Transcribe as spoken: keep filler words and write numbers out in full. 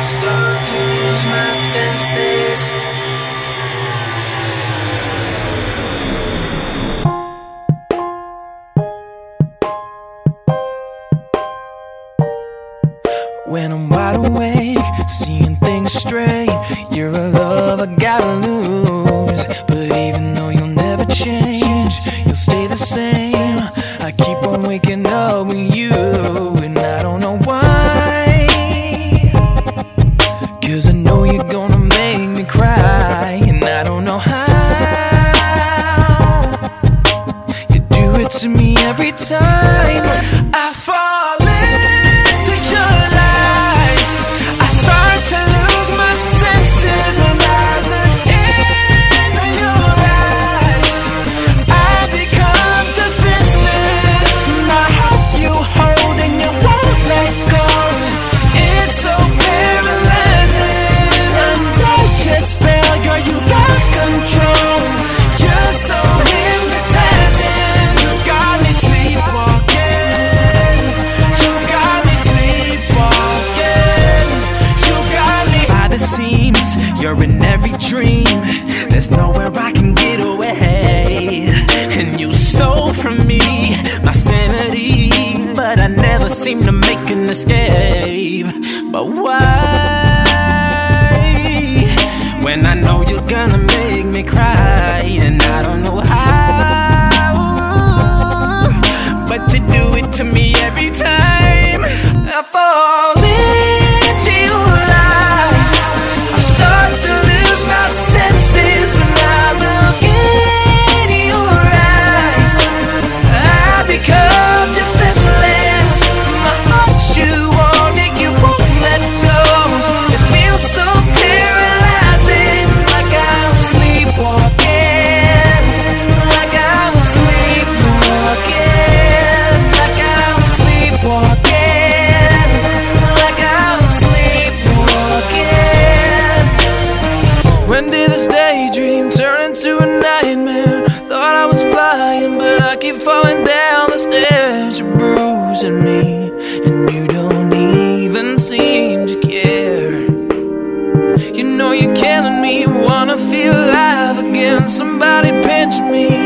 start to lose my senses. When I'm wide awake, seeing things straight, you're a love I gotta lose. But even though you'll never change, you'll stay the same. I keep on waking up with you, and I don't know why. Cause I know you're gonna make me cry, and I don't know how. You do it to me every time I fall into your lies. I start to lose my senses when I look into your eyes. I become defenseless, and I hope you hold and you won't let go. It's so paralyzing. Under your spell, girl, you got control. You're so hypnotizing. You got me sleepwalking. You got me sleepwalking. You got me by the seams. You're in every dream. There's nowhere I can get away. And you stole from me my sanity, but I never seem to make an escape. But why? When I know you're gonna make me cry, and I don't know how, but you do it to me every time I fall into your lies. I start to lose my senses when I look into your eyes. I become defenseless. My heart you want it, you won't let go. It feels so paralyzing, like I'm sleepwalking, like I'm sleepwalking, like I'm sleepwalking, like I'm sleepwalking. When did this daydream turn into a nightmare? Thought I was flying, but I keep falling down the stairs. You're bruising me, and you don't even seem to care. You know you're killing me, wanna feel alive again. Somebody pinch me,